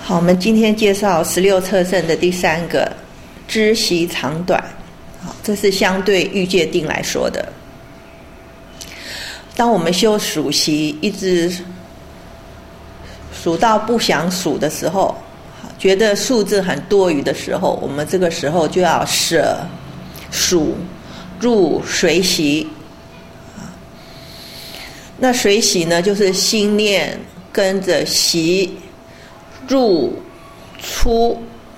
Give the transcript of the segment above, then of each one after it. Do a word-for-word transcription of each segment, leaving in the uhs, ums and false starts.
好，我们今天介绍十六侧圣的第三个知习长短。好，这是相对欲界定来说的。当我们修数息，一直数到不想数的时候，觉得数字很多余的时候，我们这个时候就要舍数入随息。那随息呢，就是心念跟着息入出，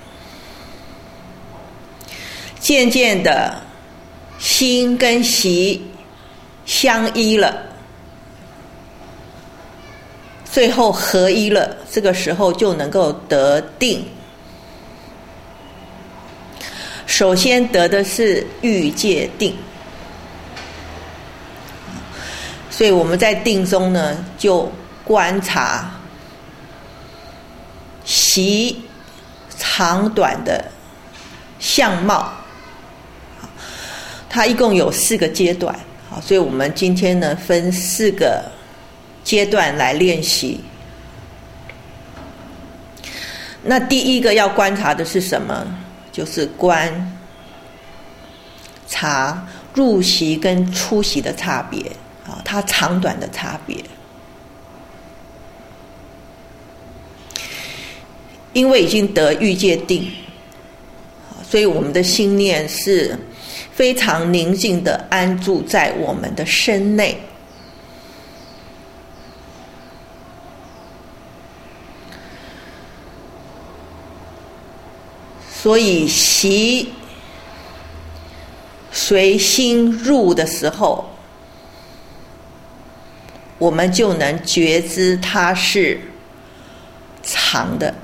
渐渐的心跟息相依了，最后合一了，这个时候就能够得定。首先得的是欲界定，所以我们在定中呢，就观察息长短的相貌。它一共有四个阶段，好，所以我们今天呢分四个阶段来练习。那第一个要观察的是什么？就是观察入息跟出息的差别，啊，它长短的差别。因为已经得欲界定，所以我们的心念是非常宁静的安住在我们的身内。所以息随心入的时候，我们就能觉知它是长的。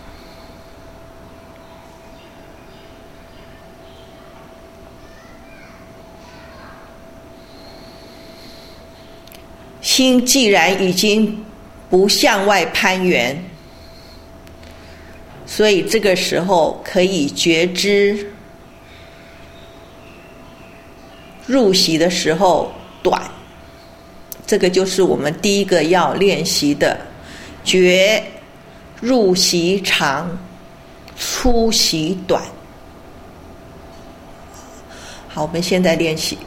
心既然已经不向外攀缘，所以这个时候可以觉知入息的时候短，这个就是我们第一个要练习的，觉入息长，出息短。好，我们现在练习。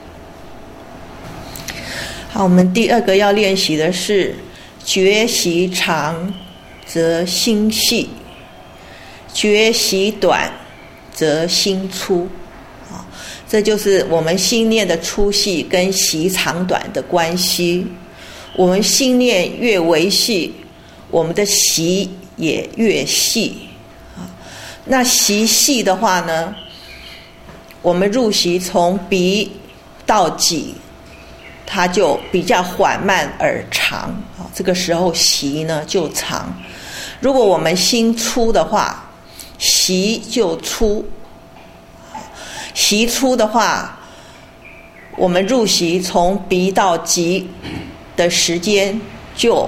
好，我们第二个要练习的是觉息长则心细，觉息短则心粗。这就是我们心念的粗细跟息长短的关系。我们心念越微细，我们的息也越细。那息细的话呢，我们入息从鼻到脊，它就比较缓慢而长，这个时候息呢就长。如果我们心粗的话，息就粗。息粗的话，我们入息从鼻到脊的时间就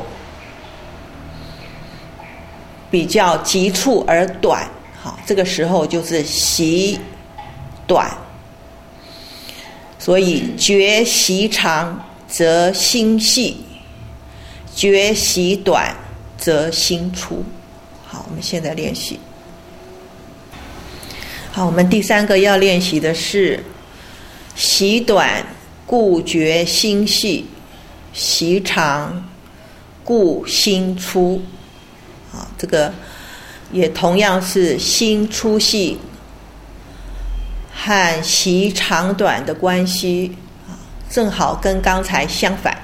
比较急促而短，好，这个时候就是息短。所以觉息长则心细，觉息短则心粗。好，我们现在练习。好，我们第三个要练习的是息短故觉心细，息长故心粗。好，这个也同样是心粗细和息长短的关系，正好跟刚才相反。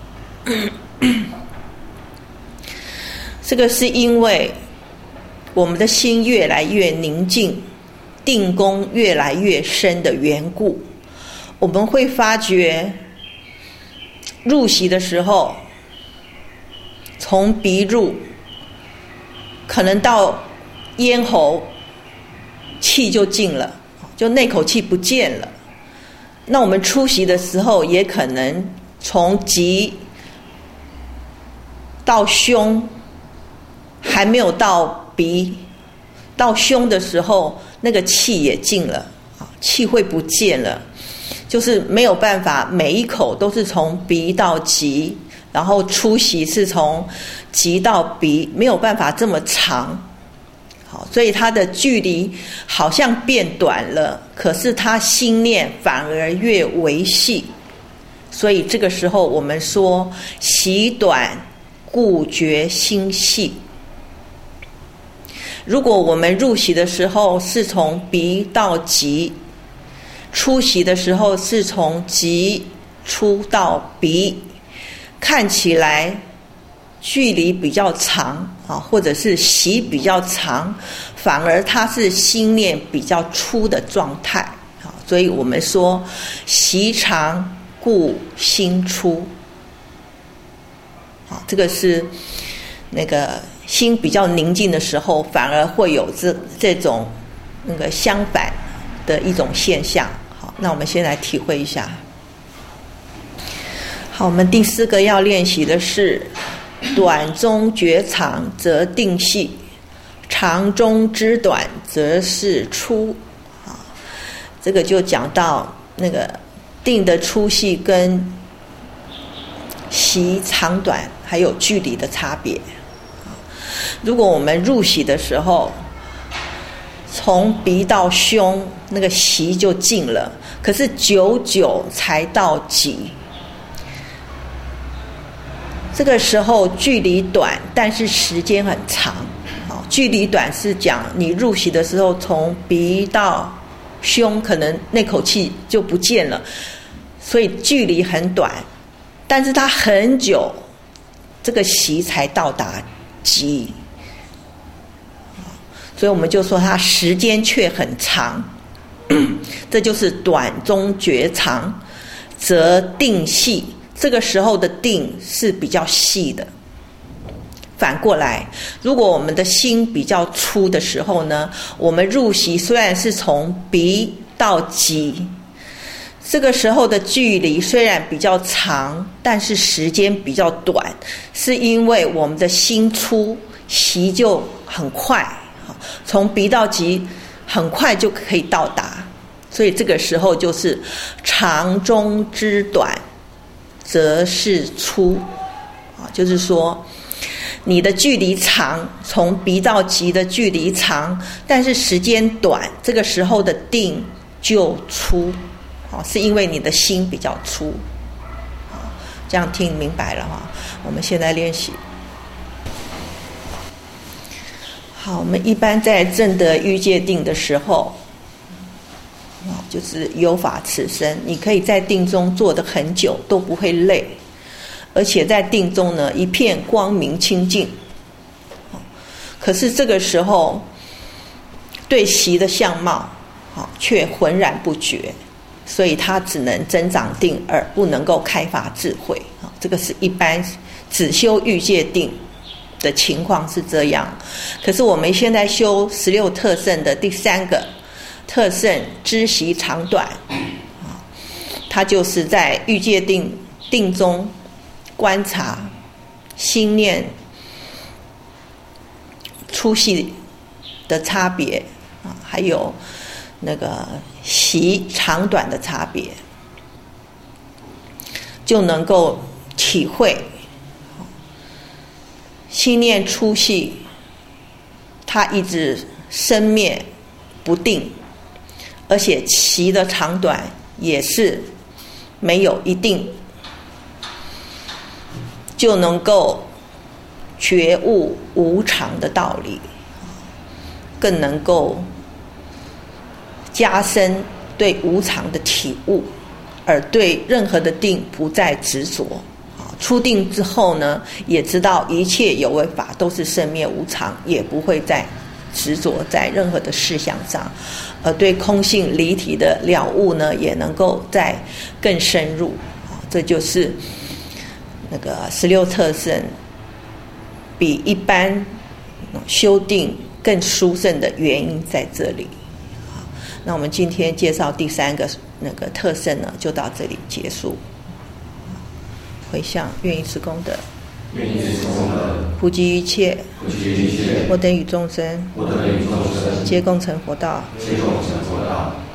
这个是因为我们的心越来越宁静，定功越来越深的缘故，我们会发觉入息的时候，从鼻入，可能到咽喉气就尽了，就那口气不见了。那我们出息的时候，也可能从脊到胸，还没有到鼻，到胸的时候，那个气也尽了，气会不见了，就是没有办法每一口都是从鼻到脊，然后出息是从脊到鼻，没有办法这么长， 好，所以它的距离好像变短了，可是它心念反而越维系。所以这个时候我们说习短故觉心细。如果我们入息的时候是从鼻到极，出息的时候是从极出到鼻，看起来距离比较长啊，或者是息比较长，反而它是心念比较粗的状态啊。所以我们说息长故心粗。好，这个是那个心比较宁静的时候，反而会有这这种那个相反的一种现象。好，那我们先来体会一下。好，我们第四个要练习的是短中觉长则定细，长中知短则是粗。啊，这个就讲到那个定的粗细跟息长短还有距离的差别。如果我们入息的时候，从鼻到胸那个息就近了，可是久久才到极。这个时候距离短，但是时间很长。好，距离短是讲你入息的时候，从鼻到胸可能那口气就不见了，所以距离很短，但是它很久，这个息才到达极。所以我们就说它时间却很长，这就是短中觉长则定细。这个时候的定是比较细的。反过来，如果我们的心比较粗的时候呢，我们入息虽然是从鼻到极，这个时候的距离虽然比较长，但是时间比较短，是因为我们的心粗，息就很快，从鼻到极很快就可以到达。所以这个时候就是长中知短则是粗，就是说你的距离长，从鼻到极的距离长，但是时间短，这个时候的定就粗，是因为你的心比较粗。这样听明白了哈？我们现在练习。好，我们一般在证得欲界定的时候，就是有法此身，你可以在定中坐得很久都不会累，而且在定中呢一片光明清净。可是这个时候对息的相貌却浑然不觉，所以它只能增长定而不能够开发智慧。这个是一般只修欲界定的情况是这样。可是我们现在修十六特胜的第三个特胜知息长短，它就是在欲界定定中观察心念粗细的差别，还有那个息长短的差别，就能够体会心念粗细它一直生灭不定，而且息的长短也是没有一定，就能够觉悟无常的道理，更能够加深对无常的体悟，而对任何的定不再执着。出定之后呢，也知道一切有为法都是生灭无常，也不会再执着在任何的事项上，而对空性离体的了悟呢，也能够再更深入。这就是那个十六特胜比一般修定更殊胜的原因在这里。那我们今天介绍第三个那个特胜呢，就到这里结束。回向愿以此功德， 愿以此功德普及一切， 普及一切， 我等与众生， 我等与众生， 皆共成佛道， 皆共成佛道。